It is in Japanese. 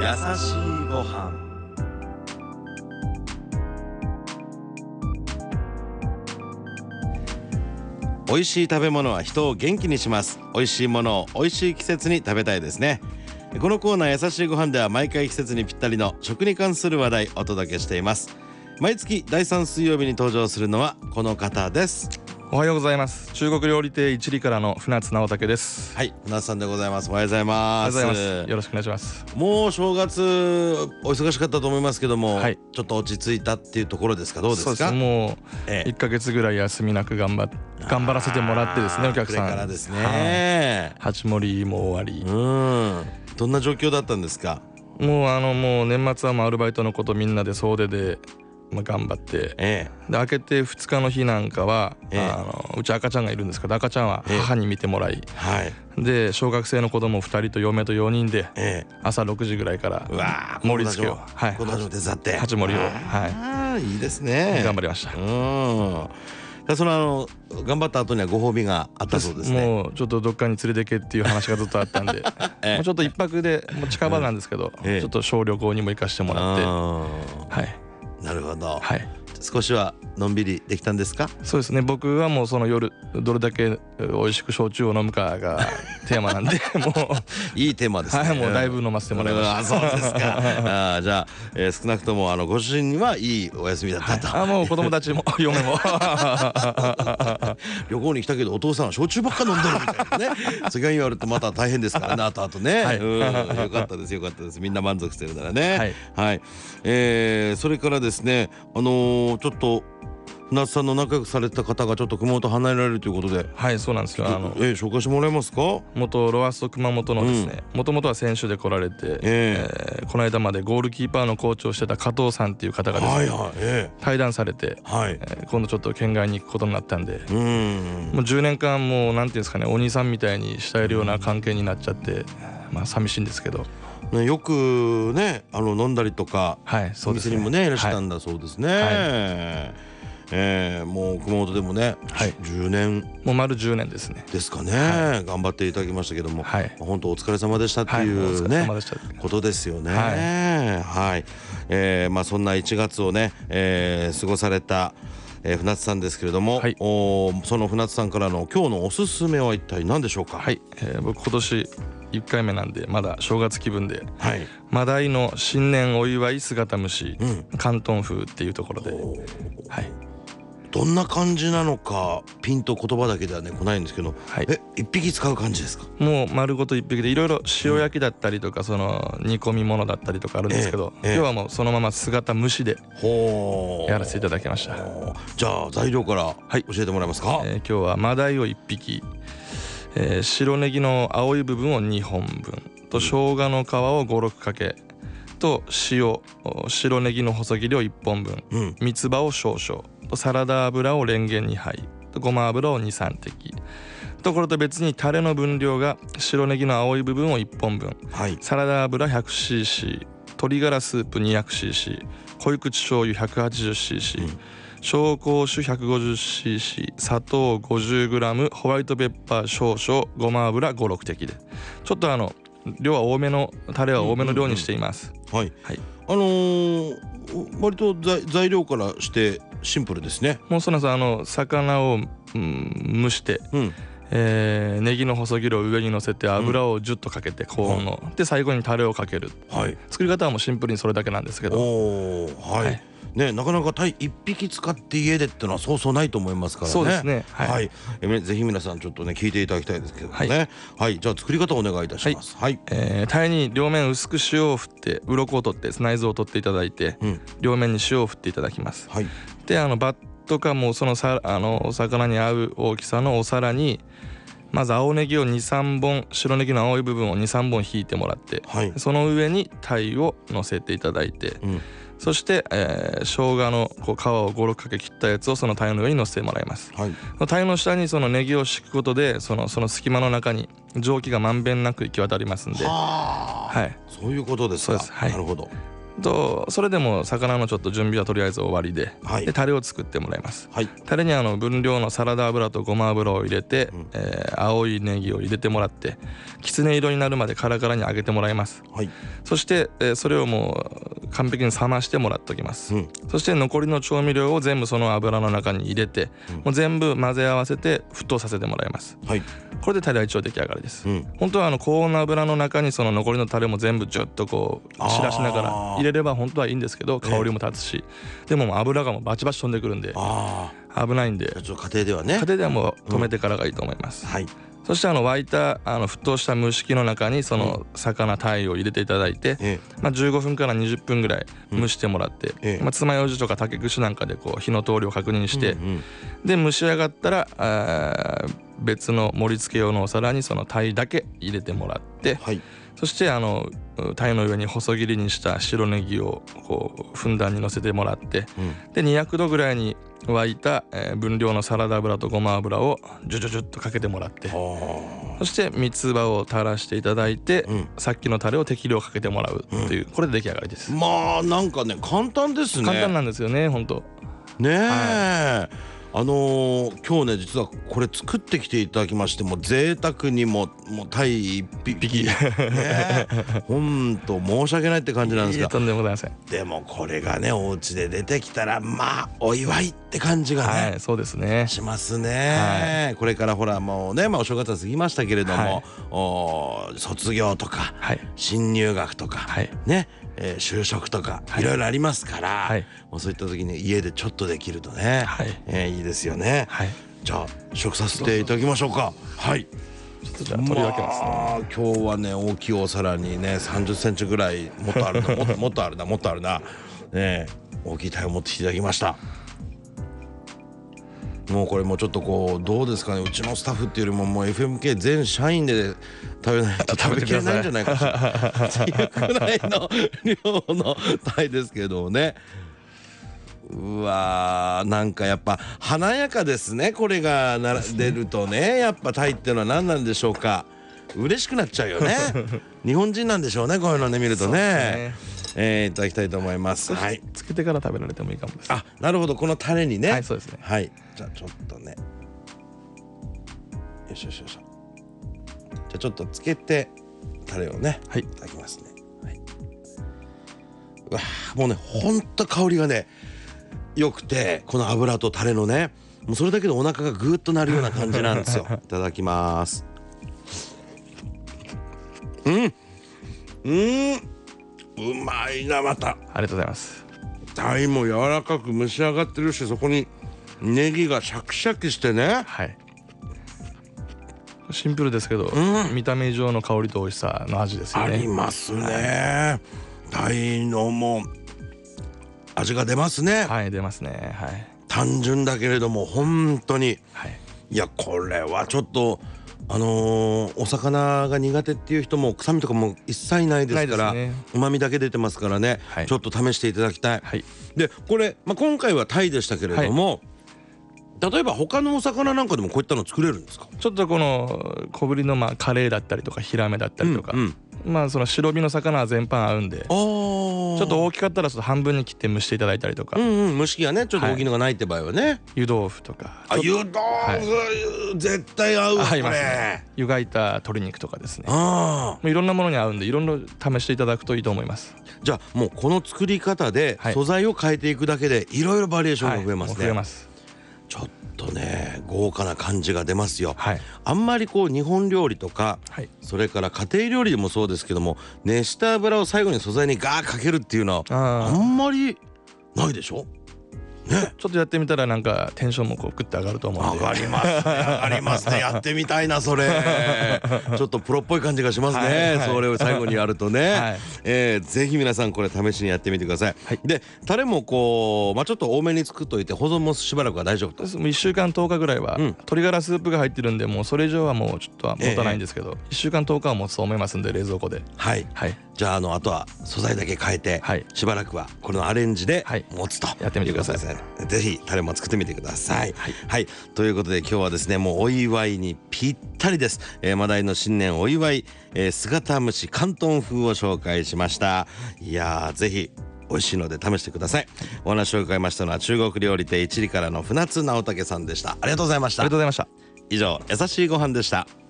優しいご飯。美味しい食べ物は人を元気にします。美味しいものを美味しい季節に食べたいですね。このコーナー優しいご飯では毎回季節にぴったりの食に関する話題をお届けしています。毎月第3水曜日に登場するのはこの方です。 おはようございます。中国料理亭一里からの船津直武です。 はい、船津さんでございます。おはようございます。 よろしくお願いします。 もう正月お忙しかったと思いますけども、 はい、 ちょっと落ち着いたっていうところですか？どうですか？ そうです。もう1ヶ月ぐらい休みなく頑張らせてもらってですね、お客さん。 これからですね。 初盛りも終わり。 どんな状況だったんですか？ もう年末はもうアルバイトのことみんなで総出で頑張って、で明けて2日の日なんかは、うち赤ちゃんがいるんですけど、赤ちゃんは母に見てもらい、で小学生の子供2人と嫁と4人で、朝6時ぐらいから盛り付けを、 子供手伝って初盛りを、 いいですね。 頑張りました。 その頑張った後にはご褒美があったそうですね。 もうちょっとどっかに連れてけっていう話がずっとあったんで、ちょっと一泊でもう近場なんですけど、ちょっと小旅行にも行かしてもらって、 なるほど。少しはのんびりできたんですか？ そうですね。僕はもうその夜どれだけ美味しく焼酎を飲むかがテーマなんでもういいテーマですね。 もうだいぶ飲ませてもらいました。 そうですか。じゃあ、少なくともご主人にはいいお休みだったと。 もう子供たちも嫁も旅行に来たけどお父さんは焼酎ばっか飲んでるみたいなね。それが言われるとまた大変ですからね。あとね。よかったですよかったです。みんな満足してるならね。それからですね、ちょっと船津さんの仲良くされた方がちょっと熊本離れられるということで。 はい、そうなんですよ。 紹介してもらえますか？ 元ロアッソ熊本のですね、もともとは選手で来られて、この間までゴールキーパーのコーチをしてた加藤さんっていう方がですね、退団されて、今度ちょっと県外に行くことになったんで、もう10年間もうなんていうんですかね、お兄さんみたいに慕えるような関係になっちゃって、寂しいんですけど。 よくね飲んだりとか、お店にもねいらしたんだそうですね。もう熊本でもね、10年もう丸10年ですね。 ですかね。頑張っていただきましたけども、本当お疲れ様でしたっていうねことですよね。そんな1月をね過ごされた船津さんですけれども、その船津さんからの今日のおすすめは一体何でしょうか？ 僕今年1回目なんでまだ正月気分で、マダイの新年お祝い姿蒸し、広東風っていうところで、 どんな感じなのかピンと言葉だけではね来ないんですけど、一匹使う感じですか？ もう丸ごと一匹でいろいろ塩焼きだったりとか、その煮込み物だったりとかあるんですけど、今日はもうそのまま姿蒸しでやらせていただきました。 じゃあ材料から教えてもらえますか？ 今日はマダイを1匹、白ネギの青い部分を2本分と生姜の皮を5、6かけと塩、白ネギの細切りを1本分、三つ葉を少々とサラダ油をレンゲ2杯とごま油を2、3滴と、これと別にタレの分量が白ネギの青い部分を1本分、サラダ油 100cc、 鶏ガラスープ 200cc、 濃い口醤油 180cc、紹興酒 150cc、 砂糖 50g、 ホワイトペッパー少々、ごま油5、6滴で、ちょっと量は多めのタレは多めの量にしています。 割と材料からしてシンプルですね。 もうその魚を蒸して、ネギの細切りを上に乗せて油をジュッとかけて高温の、で最後にタレをかける、作り方はもうシンプルにそれだけなんですけど、 なかなか鯛1匹使って家でってのはそうそうないと思いますからね。 そうですね。 ぜひ皆さんちょっとね聞いていただきたいですけどね。じゃあ作り方お願いいたします。 鯛に両面薄く塩を振って鱗を取って内臓を取っていただいて、両面に塩を振っていただきます。でバットかもそのお魚に合う大きさのお皿にまず青ネギを 2、3 本、白ネギの青い部分を 2、3 本引いてもらって、その上に鯛を乗せていただいて、そして、生姜の皮を5、6かけ切ったやつをその鯛の上に乗せてもらいます。鯛の下にそのネギを敷くことでその隙間の中に蒸気がまんべんなく行き渡りますんで。 そういうことですか。なるほど。 とそれでも魚のちょっと準備はとりあえず終わりで、でタレを作ってもらいます。タレに分量のサラダ油とごま油を入れて、青いネギを入れてもらってきつね色になるまでカラカラに揚げてもらいます。そして、それをもう完璧に冷ましてもらっておきます。そして残りの調味料を全部その油の中に入れて、もう全部混ぜ合わせて沸騰させてもらいます。これでタレは一応出来上がりです。本当は高温の油の中にその残りのタレも全部ジュッとこう散らしながら入れれば本当はいいんですけど、香りも立つし、でも油がもうバチバチ飛んでくるんで危ないんで、 家庭ではね、 家庭ではもう止めてからがいいと思います。そして沸いた沸騰した蒸し器の中にその魚鯛を入れていただいて、15分から20分ぐらい蒸してもらって、爪楊枝とか竹串なんかでこう火の通りを確認して、で蒸し上がったら別の盛り付け用のお皿にその鯛だけ入れてもらって、そして鯛の上に細切りにした白ネギをこうふんだんにのせてもらって、で200度ぐらいに沸いた分量のサラダ油とごま油をジュジュジュッとかけてもらって、そして三つ葉を垂らしていただいて、さっきのタレを適量かけてもらうっていう、これで出来上がりです。 まあなんかね簡単ですね。 簡単なんですよね本当ね。今日ね実はこれ作ってきていただきまして、もう贅沢にも鯛一匹ね、ほんと申し訳ないって感じなんですが、 とんでもございません。 でもこれがねお家で出てきたらまあお祝いって感じがね、 そうですね、 しますね。これからほらもうね、お正月は過ぎましたけれども、卒業とか新入学とかね、就職とかいろいろありますから、もうそういった時に家でちょっとできるとね、いいですよね。じゃあ試食させていただきましょうか。 ちょっとじゃあ取り分けますね。 今日はね大きいお皿にね30センチぐらいもっとあるなもっとあるな大きい鯛を持ってきていただきました。もうこれもうちょっとこうどうですかね、うちのスタッフっていうよりももう FMK 全社員で食べないと食べきれないんじゃないかしらっていうくらいの量の鯛ですけどね。うわー、なんかやっぱ華やかですね。これが出るとね、やっぱ鯛っていうのは何なんでしょうか。嬉しくなっちゃうよね日本人なんでしょうね、こういうのね見るとね。いただきたいと思います。 つけてから食べられてもいいかもです。 なるほど、このタレにね。 そうですね。 じゃあちょっとね、よし。じゃあちょっとつけてタレをね、いただきますね。うわー、もうねほんと香りがね良くて、この油とタレのね、もうそれだけでお腹がグーッとなるような感じなんですよいただきます。うまいな。またありがとうございます。 鯛も柔らかく蒸し上がってるし、そこにネギがシャキシャキしてね。 シンプルですけど、見た目以上の香りと美味しさの味ですよね。 ありますね。鯛のもう味が出ますね。 出ますね。 単純だけれども本当に、いやこれはちょっとお魚が苦手っていう人も臭みとかも一切ないですから、旨味だけ出てますからね、ちょっと試していただきたい。でこれ、今回は鯛でしたけれども、例えば他のお魚なんかでもこういったの作れるんですか？ ちょっとこの小ぶりのカレイだったりとかヒラメだったりとか、その白身の魚は全般合うんで、ちょっと大きかったらちょっと半分に切って蒸していただいたりとか、 蒸し器がねちょっと大きいのがないって場合はね、 湯豆腐とか。 湯豆腐絶対合うわ。 合いますね。湯がいた鶏肉とかですね。いろんなものに合うんで、いろんな試していただくといいと思います。 じゃあもうこの作り方で素材を変えていくだけでいろいろバリエーションが増えますね。 増えます。 ちょっとね豪華な感じが出ますよ。あんまりこう日本料理とか、それから家庭料理でもそうですけども、熱した油を最後に素材にガーかけるっていうのはあんまりないでしょね。 ちょっとやってみたらなんかテンションもこうグッと上がると思うんで。 上がりますねやってみたいなそれちょっとプロっぽい感じがしますね、それを最後にやるとね。ぜひ皆さんこれ試しにやってみてください。でタレもこうちょっと多めに作っといて保存もしばらくは大丈夫です。 1週間10日ぐらいは鶏ガラスープが入ってるんで、もうそれ以上はもうちょっとは持たないんですけど、1週間10日は持つと思いますんで、冷蔵庫で。 じゃああとは素材だけ変えて、 はい、 しばらくはこのアレンジで持つと、 やってみてください。 ぜひタレも作ってみてください。はい、ということで今日はですね、もうお祝いにぴったりです。マダイの新年お祝い、姿蒸し広東風を紹介しました。いやー、ぜひ美味しいので試してください。お話を伺いましたのは中国料理店一里からの船津直武さんでした。ありがとうございました。 ありがとうございました。 以上、優しいご飯でした。